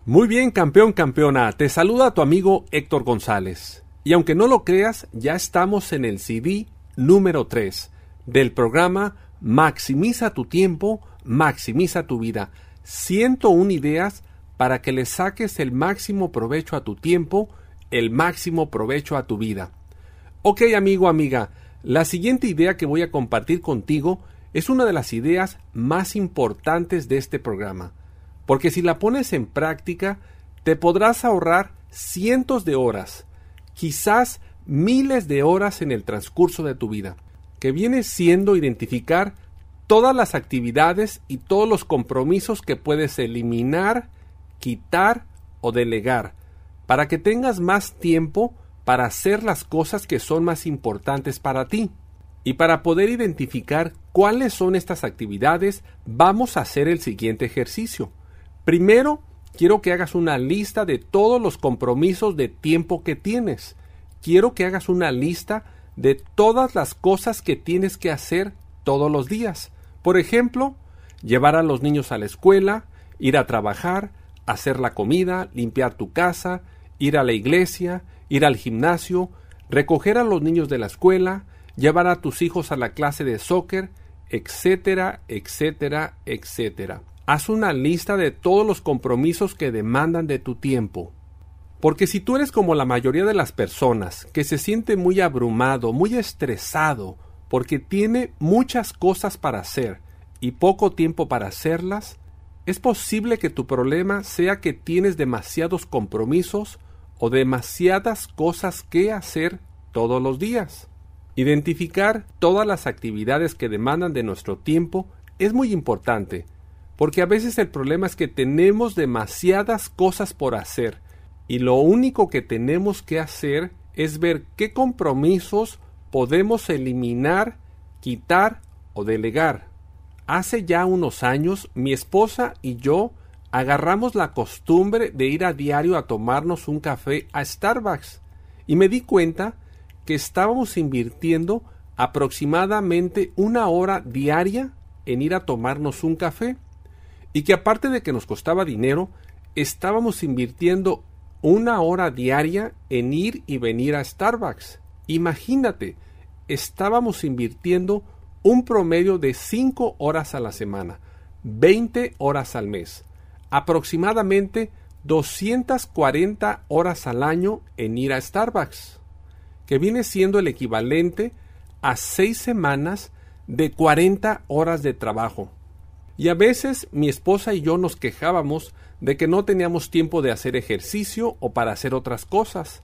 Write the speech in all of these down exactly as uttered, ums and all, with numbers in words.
Muy bien, campeón, campeona. Te saluda tu amigo Héctor González. Y aunque no lo creas, ya estamos en el C D número tres del programa Maximiza tu tiempo, maximiza tu vida. ciento una ideas para que le saques el máximo provecho a tu tiempo, el máximo provecho a tu vida. Ok, amigo, amiga, la siguiente idea que voy a compartir contigo es una de las ideas más importantes de este programa, porque si la pones en práctica, te podrás ahorrar cientos de horas, quizás miles de horas en el transcurso de tu vida, que viene siendo identificar todas las actividades y todos los compromisos que puedes eliminar, quitar o delegar, para que tengas más tiempo para hacer las cosas que son más importantes para ti. Y para poder identificar cuáles son estas actividades, vamos a hacer el siguiente ejercicio. Primero, quiero que hagas una lista de todos los compromisos de tiempo que tienes. Quiero que hagas una lista de todas las cosas que tienes que hacer todos los días. Por ejemplo, llevar a los niños a la escuela, ir a trabajar, hacer la comida, limpiar tu casa, ir a la iglesia, ir al gimnasio, recoger a los niños de la escuela, llevar a tus hijos a la clase de soccer, etcétera, etcétera, etcétera. Haz una lista de todos los compromisos que demandan de tu tiempo. Porque si tú eres como la mayoría de las personas, que se siente muy abrumado, muy estresado, porque tiene muchas cosas para hacer y poco tiempo para hacerlas, es posible que tu problema sea que tienes demasiados compromisos o demasiadas cosas que hacer todos los días. Identificar todas las actividades que demandan de nuestro tiempo es muy importante, porque a veces el problema es que tenemos demasiadas cosas por hacer y lo único que tenemos que hacer es ver qué compromisos podemos eliminar, quitar o delegar. Hace ya unos años, mi esposa y yo agarramos la costumbre de ir a diario a tomarnos un café a Starbucks y me di cuenta que estábamos invirtiendo aproximadamente una hora diaria en ir a tomarnos un café y que aparte de que nos costaba dinero, estábamos invirtiendo una hora diaria en ir y venir a Starbucks. Imagínate, estábamos invirtiendo un promedio de cinco horas a la semana, veinte horas al mes, aproximadamente doscientas cuarenta horas al año en ir a Starbucks, que viene siendo el equivalente a seis semanas de cuarenta horas de trabajo. Y a veces mi esposa y yo nos quejábamos de que no teníamos tiempo de hacer ejercicio o para hacer otras cosas.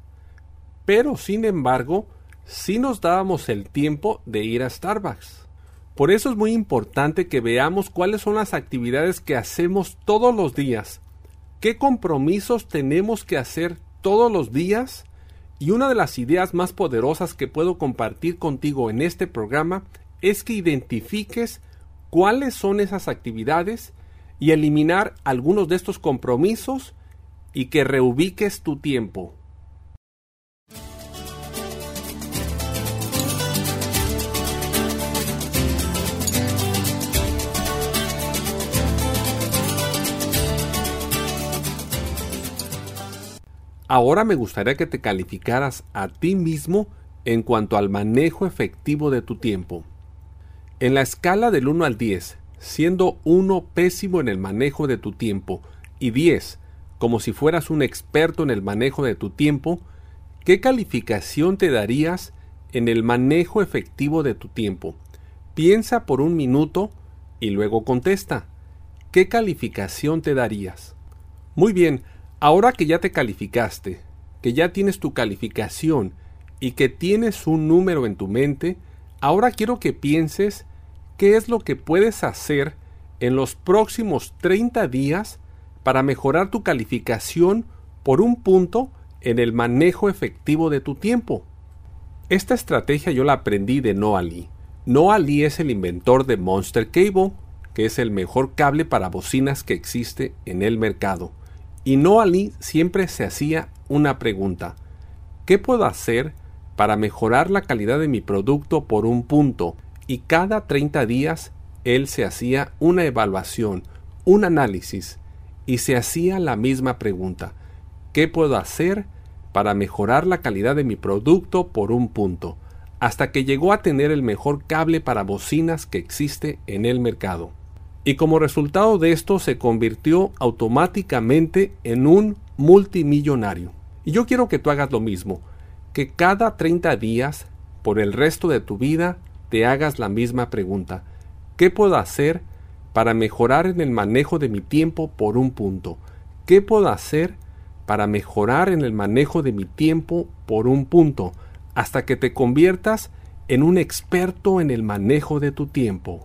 Pero, sin embargo, sí nos dábamos el tiempo de ir a Starbucks. Por eso es muy importante que veamos cuáles son las actividades que hacemos todos los días, qué compromisos tenemos que hacer todos los días, y una de las ideas más poderosas que puedo compartir contigo en este programa es que identifiques cuáles son esas actividades y eliminar algunos de estos compromisos y que reubiques tu tiempo. Ahora me gustaría que te calificaras a ti mismo en cuanto al manejo efectivo de tu tiempo. En la escala del uno al diez, siendo uno pésimo en el manejo de tu tiempo y diez como si fueras un experto en el manejo de tu tiempo, ¿qué calificación te darías en el manejo efectivo de tu tiempo? Piensa por un minuto y luego contesta. ¿Qué calificación te darías? Muy bien. Ahora que ya te calificaste, que ya tienes tu calificación y que tienes un número en tu mente, ahora quiero que pienses qué es lo que puedes hacer en los próximos treinta días para mejorar tu calificación por un punto en el manejo efectivo de tu tiempo. Esta estrategia yo la aprendí de Noah Lee. Noah Lee es el inventor de Monster Cable, que es el mejor cable para bocinas que existe en el mercado. Y Noah Lee siempre se hacía una pregunta: ¿qué puedo hacer para mejorar la calidad de mi producto por un punto? Y cada treinta días él se hacía una evaluación, un análisis, y se hacía la misma pregunta: ¿qué puedo hacer para mejorar la calidad de mi producto por un punto? Hasta que llegó a tener el mejor cable para bocinas que existe en el mercado. Y como resultado de esto se convirtió automáticamente en un multimillonario. Y yo quiero que tú hagas lo mismo, que cada treinta días, por el resto de tu vida, te hagas la misma pregunta: ¿qué puedo hacer para mejorar en el manejo de mi tiempo por un punto? ¿Qué puedo hacer para mejorar en el manejo de mi tiempo por un punto? Hasta que te conviertas en un experto en el manejo de tu tiempo.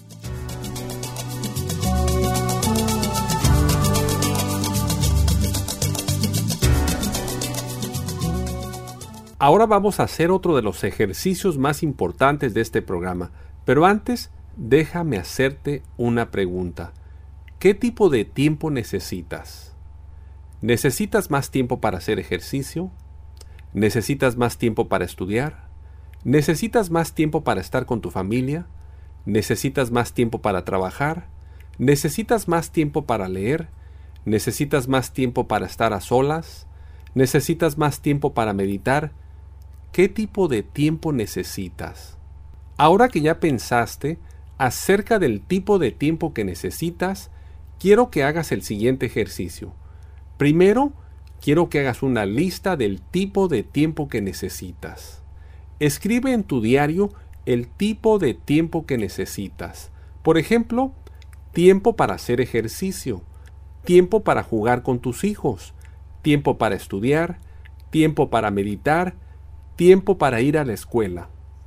Ahora vamos a hacer otro de los ejercicios más importantes de este programa, pero antes déjame hacerte una pregunta. ¿Qué tipo de tiempo necesitas? ¿Necesitas más tiempo para hacer ejercicio? ¿Necesitas más tiempo para estudiar? ¿Necesitas más tiempo para estar con tu familia? ¿Necesitas más tiempo para trabajar? ¿Necesitas más tiempo para leer? ¿Necesitas más tiempo para estar a solas? ¿Necesitas más tiempo para meditar? ¿Qué tipo de tiempo necesitas? Ahora que ya pensaste acerca del tipo de tiempo que necesitas, quiero que hagas el siguiente ejercicio. Primero, quiero que hagas una lista del tipo de tiempo que necesitas. Escribe en tu diario el tipo de tiempo que necesitas. Por ejemplo, tiempo para hacer ejercicio, tiempo para jugar con tus hijos, tiempo para estudiar, tiempo para meditar, tiempo para ir a la escuela.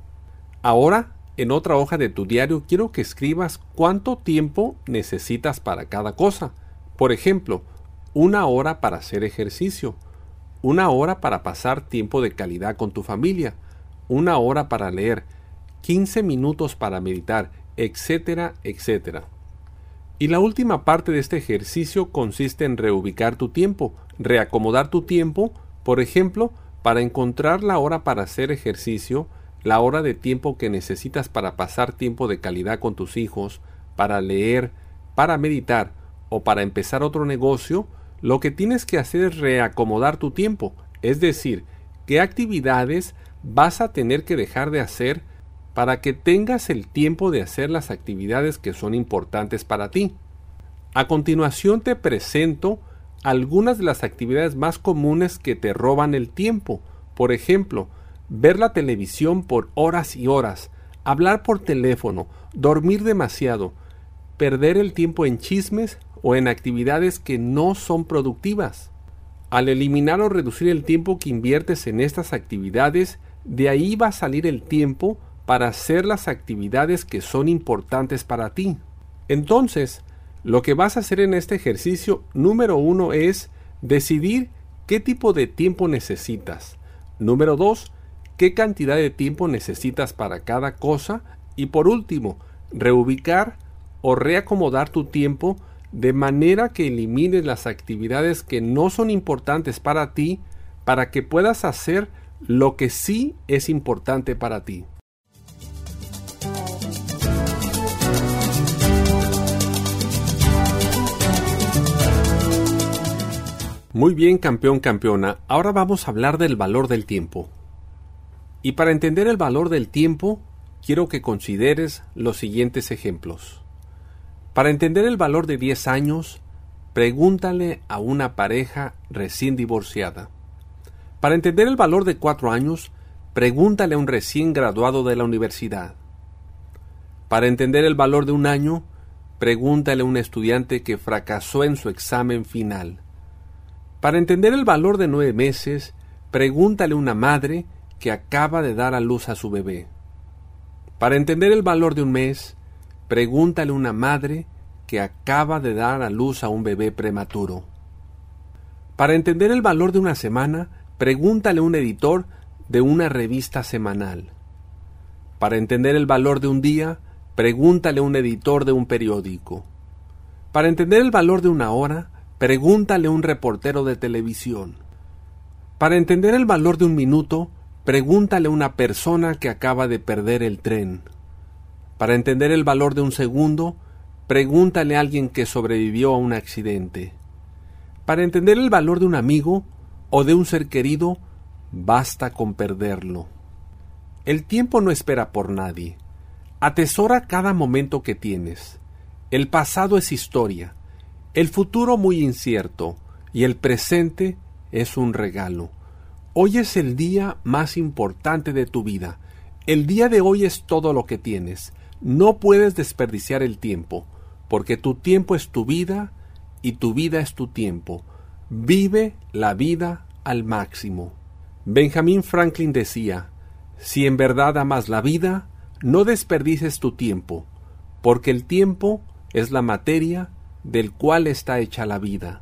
Ahora, en otra hoja de tu diario, quiero que escribas cuánto tiempo necesitas para cada cosa. Por ejemplo, una hora para hacer ejercicio, una hora para pasar tiempo de calidad con tu familia, una hora para leer, quince minutos para meditar, etcétera, etcétera. Y la última parte de este ejercicio consiste en reubicar tu tiempo, reacomodar tu tiempo, por ejemplo, para encontrar la hora para hacer ejercicio, la hora de tiempo que necesitas para pasar tiempo de calidad con tus hijos, para leer, para meditar o para empezar otro negocio. Lo que tienes que hacer es reacomodar tu tiempo, es decir, qué actividades vas a tener que dejar de hacer para que tengas el tiempo de hacer las actividades que son importantes para ti. A continuación te presento algunas de las actividades más comunes que te roban el tiempo. Por ejemplo, ver la televisión por horas y horas, hablar por teléfono, dormir demasiado, perder el tiempo en chismes o en actividades que no son productivas. Al eliminar o reducir el tiempo que inviertes en estas actividades, de ahí va a salir el tiempo para hacer las actividades que son importantes para ti. Entonces, lo que vas a hacer en este ejercicio número uno es decidir qué tipo de tiempo necesitas. Número dos, qué cantidad de tiempo necesitas para cada cosa. Y por último, reubicar o reacomodar tu tiempo de manera que elimines las actividades que no son importantes para ti, para que puedas hacer lo que sí es importante para ti. Muy bien, campeón, campeona. Ahora vamos a hablar del valor del tiempo. Y para entender el valor del tiempo, quiero que consideres los siguientes ejemplos. Para entender el valor de diez años, pregúntale a una pareja recién divorciada. Para entender el valor de cuatro años, pregúntale a un recién graduado de la universidad. Para entender el valor de un año, pregúntale a un estudiante que fracasó en su examen final. Para entender el valor de nueve meses, pregúntale a una madre que acaba de dar a luz a su bebé. Para entender el valor de un mes, pregúntale a una madre que acaba de dar a luz a un bebé prematuro. Para entender el valor de una semana, pregúntale a un editor de una revista semanal. Para entender el valor de un día, pregúntale a un editor de un periódico. Para entender el valor de una hora, pregúntale a un reportero de televisión. Para entender el valor de un minuto, pregúntale a una persona que acaba de perder el tren. Para entender el valor de un segundo, Pregúntale a alguien que sobrevivió a un accidente. Para entender el valor de un amigo o de un ser querido, basta con perderlo. El tiempo no espera por nadie. Atesora cada momento que tienes. El pasado es historia, el futuro muy incierto y el presente es un regalo. Hoy es el día más importante de tu vida. El día de hoy es todo lo que tienes. No puedes desperdiciar el tiempo, porque tu tiempo es tu vida y tu vida es tu tiempo. Vive la vida al máximo. Benjamin Franklin decía: si en verdad amas la vida, no desperdices tu tiempo, porque el tiempo es la materia del cual está hecha la vida.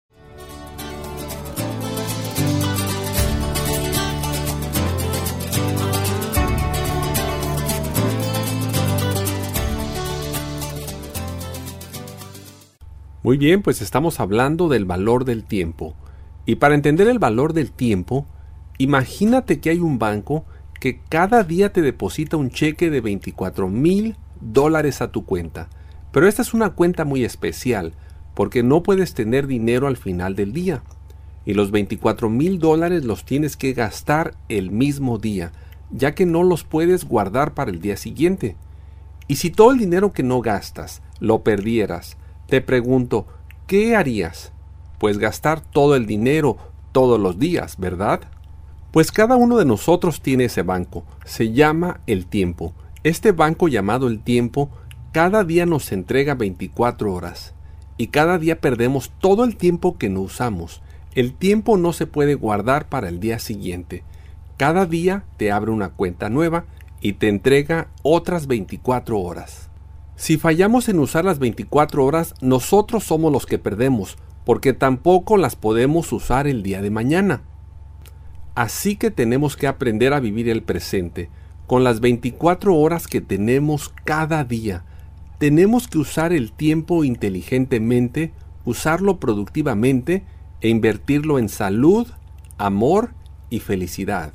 Muy bien, pues estamos hablando del valor del tiempo. Y para entender el valor del tiempo, imagínate que hay un banco que cada día te deposita un cheque de veinticuatro mil dólares a tu cuenta. Pero esta es una cuenta muy especial, porque no puedes tener dinero al final del día. Y los veinticuatro mil dólares los tienes que gastar el mismo día, ya que no los puedes guardar para el día siguiente. Y si todo el dinero que no gastas lo perdieras, te pregunto, ¿qué harías? Pues gastar todo el dinero todos los días, ¿verdad? Pues cada uno de nosotros tiene ese banco. Se llama el tiempo. Este banco llamado el tiempo cada día nos entrega veinticuatro horas. Y cada día perdemos todo el tiempo que no usamos. El tiempo no se puede guardar para el día siguiente. Cada día te abre una cuenta nueva y te entrega otras veinticuatro horas. Si fallamos en usar las veinticuatro horas, nosotros somos los que perdemos, porque tampoco las podemos usar el día de mañana. Así que tenemos que aprender a vivir el presente, con las veinticuatro horas que tenemos cada día. Tenemos que usar el tiempo inteligentemente, usarlo productivamente e invertirlo en salud, amor y felicidad.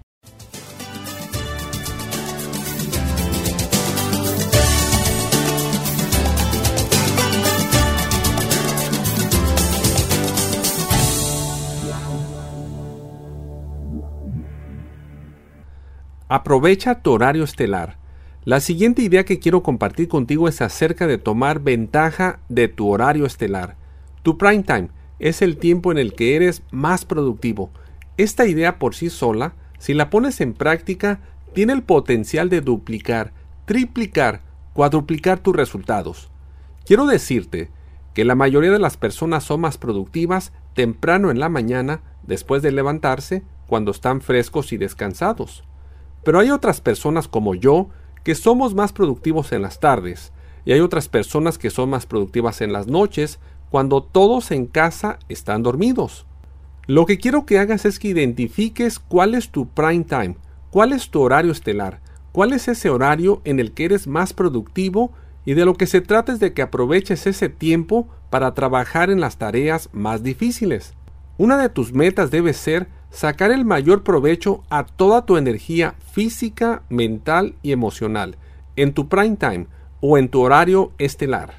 Aprovecha tu horario estelar. La siguiente idea que quiero compartir contigo es acerca de tomar ventaja de tu horario estelar. Tu prime time es el tiempo en el que eres más productivo. Esta idea por sí sola, si la pones en práctica, tiene el potencial de duplicar, triplicar, cuadruplicar tus resultados. Quiero decirte que la mayoría de las personas son más productivas temprano en la mañana, después de levantarse, cuando están frescos y descansados. Pero hay otras personas como yo que somos más productivos en las tardes, y hay otras personas que son más productivas en las noches, cuando todos en casa están dormidos. Lo que quiero que hagas es que identifiques cuál es tu prime time, cuál es tu horario estelar, cuál es ese horario en el que eres más productivo, y de lo que se trata es de que aproveches ese tiempo para trabajar en las tareas más difíciles. Una de tus metas debe ser sacar el mayor provecho a toda tu energía física, mental y emocional en tu prime time o en tu horario estelar.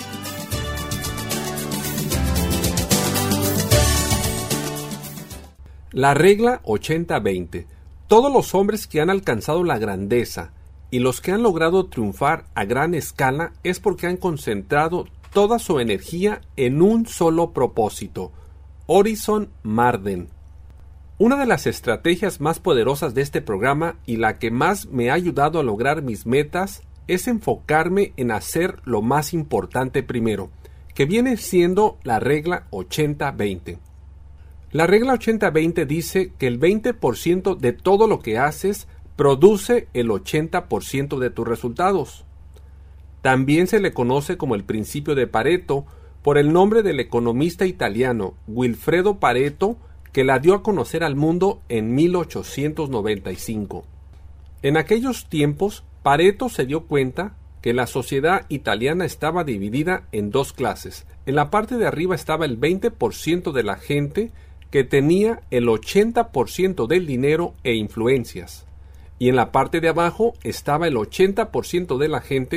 La regla ochenta veinte. Todos los hombres que han alcanzado la grandeza y los que han logrado triunfar a gran escala es porque han concentrado toda su energía en un solo propósito. Horizon Marden. Una de las estrategias más poderosas de este programa y la que más me ha ayudado a lograr mis metas es enfocarme en hacer lo más importante primero, que viene siendo la regla ochenta veinte. La regla ochenta veinte dice que el veinte por ciento de todo lo que haces produce el ochenta por ciento de tus resultados. También se le conoce como el principio de Pareto por el nombre del economista italiano Wilfredo Pareto, que la dio a conocer al mundo en mil ochocientos noventa y cinco. En aquellos tiempos, Pareto se dio cuenta que la sociedad italiana estaba dividida en dos clases. En la parte de arriba estaba el veinte por ciento de la gente que tenía el ochenta por ciento del dinero e influencias, y en la parte de abajo estaba el ochenta por ciento de la gente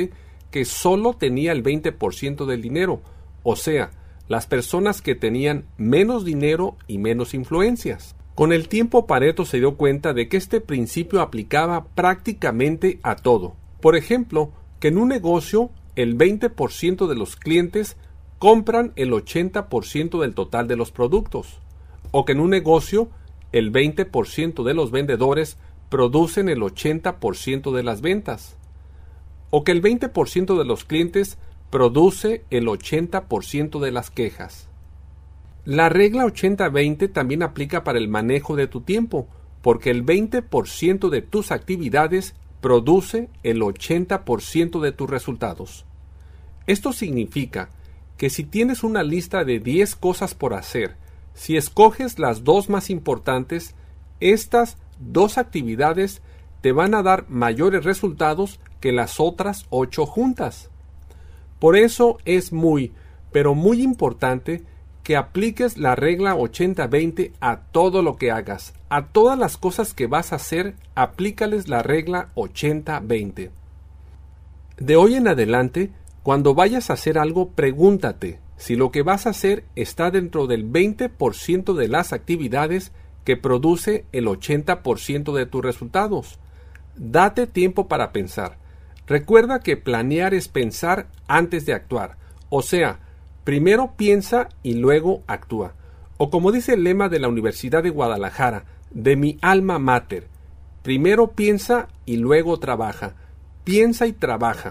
que solo tenía el veinte por ciento del dinero, o sea, las personas que tenían menos dinero y menos influencias. Con el tiempo Pareto se dio cuenta de que este principio aplicaba prácticamente a todo. Por ejemplo, que en un negocio el veinte por ciento de los clientes compran el ochenta por ciento del total de los productos, o que en un negocio el veinte por ciento de los vendedores producen el ochenta por ciento de las ventas, o que el veinte por ciento de los clientes produce el ochenta por ciento de las quejas. La regla ochenta veinte también aplica para el manejo de tu tiempo, porque el veinte por ciento de tus actividades produce el ochenta por ciento de tus resultados. Esto significa que si tienes una lista de diez cosas por hacer, si escoges las dos más importantes, estas dos actividades te van a dar mayores resultados que las otras ocho juntas. Por eso es muy, pero muy importante que apliques la regla ochenta veinte a todo lo que hagas. A todas las cosas que vas a hacer, aplícales la regla ochenta veinte. De hoy en adelante, cuando vayas a hacer algo, pregúntate si lo que vas a hacer está dentro del veinte por ciento de las actividades que produce el ochenta por ciento de tus resultados. Date tiempo para pensar. Recuerda que planear es pensar antes de actuar, o sea, primero piensa y luego actúa. O como dice el lema de la Universidad de Guadalajara, de mi alma mater, primero piensa y luego trabaja. Piensa y trabaja.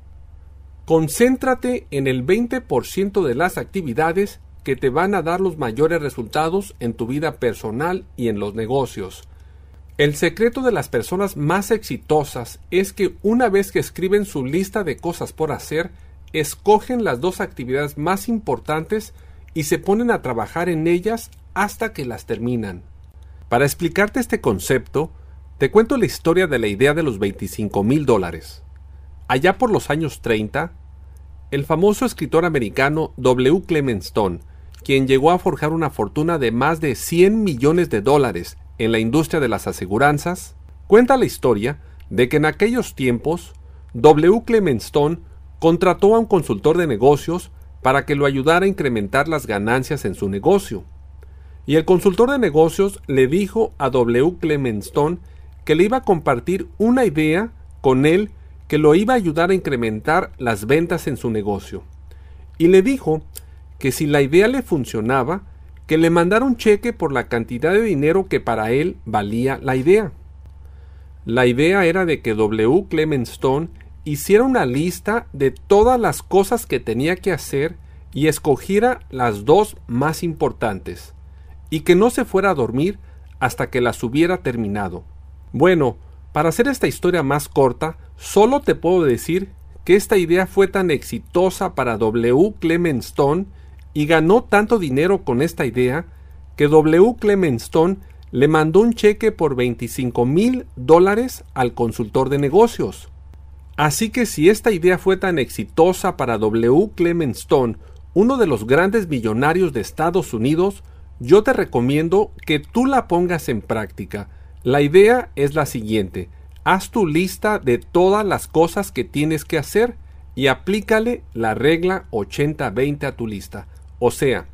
Concéntrate en el veinte por ciento de las actividades que te van a dar los mayores resultados en tu vida personal y en los negocios. El secreto de las personas más exitosas es que una vez que escriben su lista de cosas por hacer, escogen las dos actividades más importantes y se ponen a trabajar en ellas hasta que las terminan. Para explicarte este concepto, te cuento la historia de la idea de los veinticinco mil dólares. Allá por los años treinta, el famoso escritor americano W. Clement Stone, quien llegó a forjar una fortuna de más de cien millones de dólares en la industria de las aseguranzas, cuenta la historia de que en aquellos tiempos W. Clement Stone contrató a un consultor de negocios para que lo ayudara a incrementar las ganancias en su negocio. Y el consultor de negocios le dijo a W. Clement Stone que le iba a compartir una idea con él que lo iba a ayudar a incrementar las ventas en su negocio. Y le dijo que si la idea le funcionaba, que le mandara un cheque por la cantidad de dinero que para él valía la idea. La idea era de que W. Clement Stone hiciera una lista de todas las cosas que tenía que hacer y escogiera las dos más importantes, y que no se fuera a dormir hasta que las hubiera terminado. Bueno, para hacer esta historia más corta, solo te puedo decir que esta idea fue tan exitosa para W. Clement Stone y ganó tanto dinero con esta idea que W. Clement Stone le mandó un cheque por veinticinco mil dólares al consultor de negocios. Así que si esta idea fue tan exitosa para W. Clement Stone, uno de los grandes millonarios de Estados Unidos, yo te recomiendo que tú la pongas en práctica. La idea es la siguiente: haz tu lista de todas las cosas que tienes que hacer y aplícale la regla ochenta veinte a tu lista. O sea,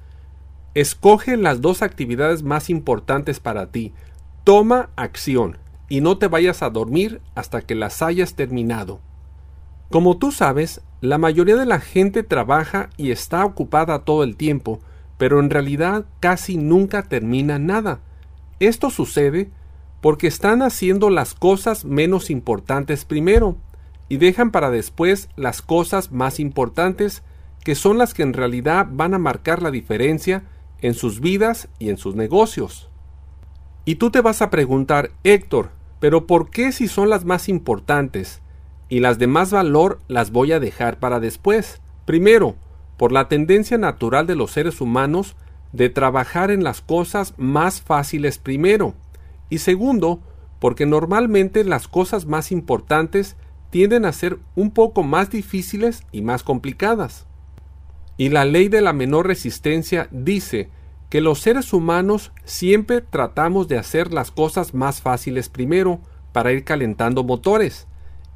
escoge las dos actividades más importantes para ti, toma acción y no te vayas a dormir hasta que las hayas terminado. Como tú sabes, la mayoría de la gente trabaja y está ocupada todo el tiempo, pero en realidad casi nunca termina nada. Esto sucede porque están haciendo las cosas menos importantes primero y dejan para después las cosas más importantes, que son las que en realidad van a marcar la diferencia en sus vidas y en sus negocios. Y tú te vas a preguntar: Héctor, ¿pero por qué si son las más importantes y las de más valor las voy a dejar para después? Primero, por la tendencia natural de los seres humanos de trabajar en las cosas más fáciles primero. Y segundo, porque normalmente las cosas más importantes tienden a ser un poco más difíciles y más complicadas. Y la ley de la menor resistencia dice que los seres humanos siempre tratamos de hacer las cosas más fáciles primero para ir calentando motores.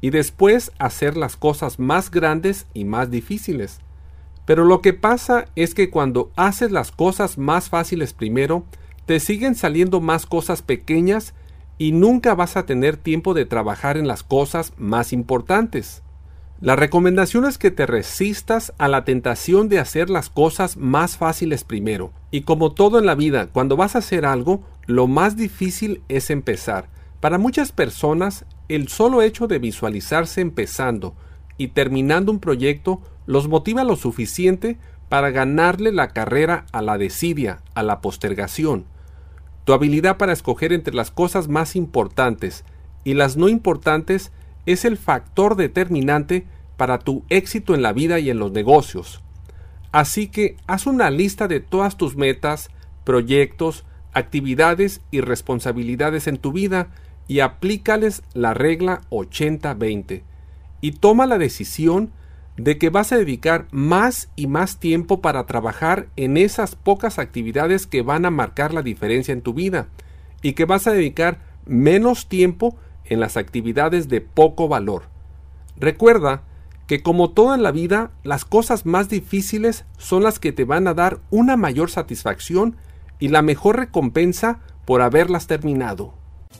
y después hacer las cosas más grandes y más difíciles. Pero lo que pasa es que cuando haces las cosas más fáciles primero, te siguen saliendo más cosas pequeñas y nunca vas a tener tiempo de trabajar en las cosas más importantes. La recomendación es que te resistas a la tentación de hacer las cosas más fáciles primero. Y como todo en la vida, cuando vas a hacer algo, lo más difícil es empezar. Para muchas personas, el solo hecho de visualizarse empezando y terminando un proyecto los motiva lo suficiente para ganarle la carrera a la desidia, a la postergación. Tu habilidad para escoger entre las cosas más importantes y las no importantes es el factor determinante para tu éxito en la vida y en los negocios. Así que haz una lista de todas tus metas, proyectos, actividades y responsabilidades en tu vida y aplícales la regla ochenta veinte. Y toma la decisión de que vas a dedicar más y más tiempo para trabajar en esas pocas actividades que van a marcar la diferencia en tu vida y que vas a dedicar menos tiempo en las actividades de poco valor. Recuerda que como todo en la vida, las cosas más difíciles son las que te van a dar una mayor satisfacción y la mejor recompensa por haberlas terminado.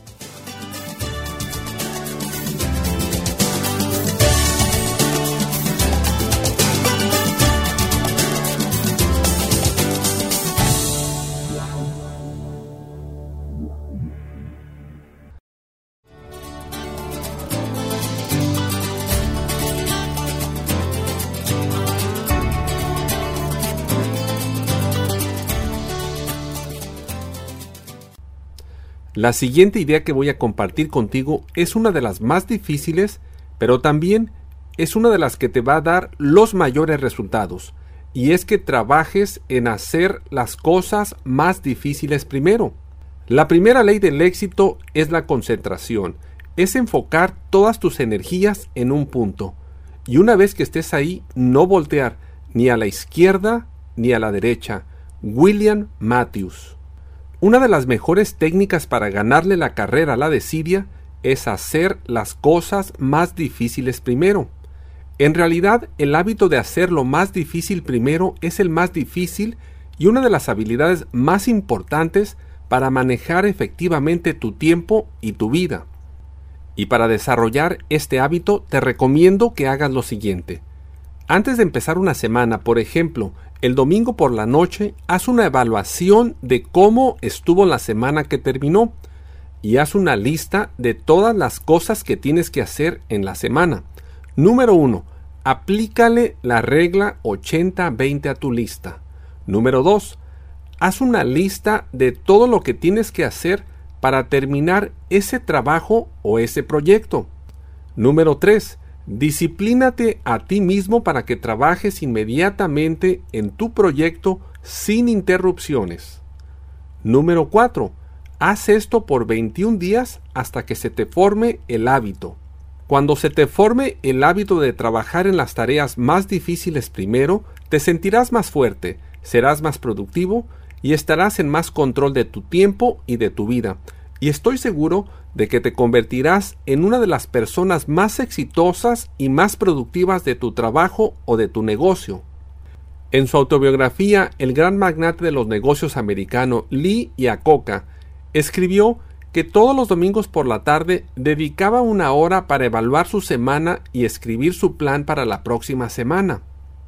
La siguiente idea que voy a compartir contigo es una de las más difíciles, pero también es una de las que te va a dar los mayores resultados, y es que trabajes en hacer las cosas más difíciles primero. La primera ley del éxito es la concentración, es enfocar todas tus energías en un punto, y una vez que estés ahí, no voltear ni a la izquierda ni a la derecha. William Matthews. Una de las mejores técnicas para ganarle la carrera a la desidia es hacer las cosas más difíciles primero. En realidad, el hábito de hacer lo más difícil primero es el más difícil y una de las habilidades más importantes para manejar efectivamente tu tiempo y tu vida. Y para desarrollar este hábito, te recomiendo que hagas lo siguiente. Antes de empezar una semana, por ejemplo, el domingo por la noche, haz una evaluación de cómo estuvo la semana que terminó y haz una lista de todas las cosas que tienes que hacer en la semana. Número uno. Aplícale la regla ochenta veinte a tu lista. Número dos. Haz una lista de todo lo que tienes que hacer para terminar ese trabajo o ese proyecto. Número tres. Disciplínate a ti mismo para que trabajes inmediatamente en tu proyecto sin interrupciones. Número cuatro. Haz esto por veintiún días hasta que se te forme el hábito. Cuando se te forme el hábito de trabajar en las tareas más difíciles primero, te sentirás más fuerte, serás más productivo y estarás en más control de tu tiempo y de tu vida. Y estoy seguro de que te convertirás en una de las personas más exitosas y más productivas de tu trabajo o de tu negocio. En su autobiografía, el gran magnate de los negocios americano Lee Iacocca escribió que todos los domingos por la tarde dedicaba una hora para evaluar su semana y escribir su plan para la próxima semana.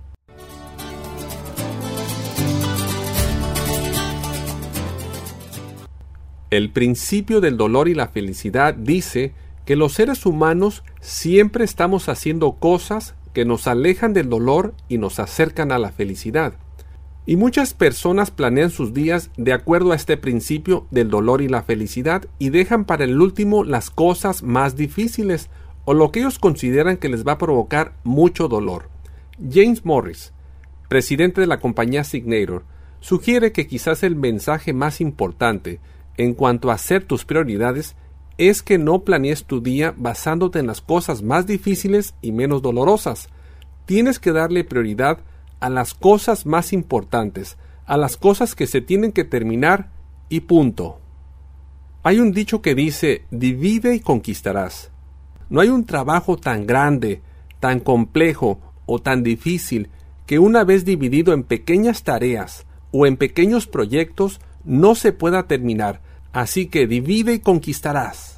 El principio del dolor y la felicidad dice que los seres humanos siempre estamos haciendo cosas que nos alejan del dolor y nos acercan a la felicidad. Y muchas personas planean sus días de acuerdo a este principio del dolor y la felicidad y dejan para el último las cosas más difíciles o lo que ellos consideran que les va a provocar mucho dolor. James Morris, presidente de la compañía Signator, sugiere que quizás el mensaje más importante en cuanto a hacer tus prioridades es que no planees tu día basándote en las cosas más difíciles y menos dolorosas. Tienes que darle prioridad a las cosas más importantes, a las cosas que se tienen que terminar y punto. Hay un dicho que dice, divide y conquistarás. No hay un trabajo tan grande, tan complejo o tan difícil que una vez dividido en pequeñas tareas o en pequeños proyectos no se pueda terminar. Así que divide y conquistarás.